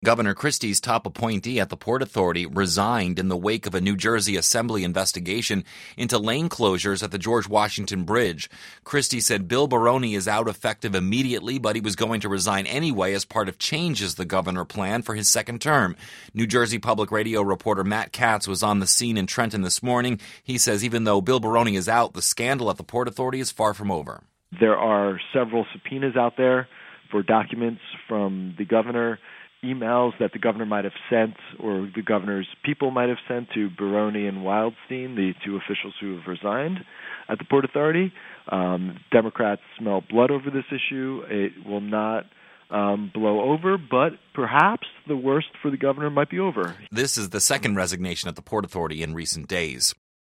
Governor Christie's top appointee at the Port Authority resigned in the wake of a New Jersey Assembly investigation into lane closures at the George Washington Bridge. Christie said Bill Baroni is out effective immediately, but he was going to resign anyway as part of changes the governor planned for his second term. New Jersey Public Radio reporter Matt Katz was on the scene in Trenton this morning. He says even though Bill Baroni is out, the scandal at the Port Authority is far from over. There are several subpoenas out there for documents from the governor, emails that the governor might have sent or the governor's people might have sent to Baroni and Wildstein, the two officials who have resigned at the Port Authority. Democrats smell blood over this issue. It will not blow over, but perhaps the worst for the governor might be over. This is the second resignation at the Port Authority in recent days.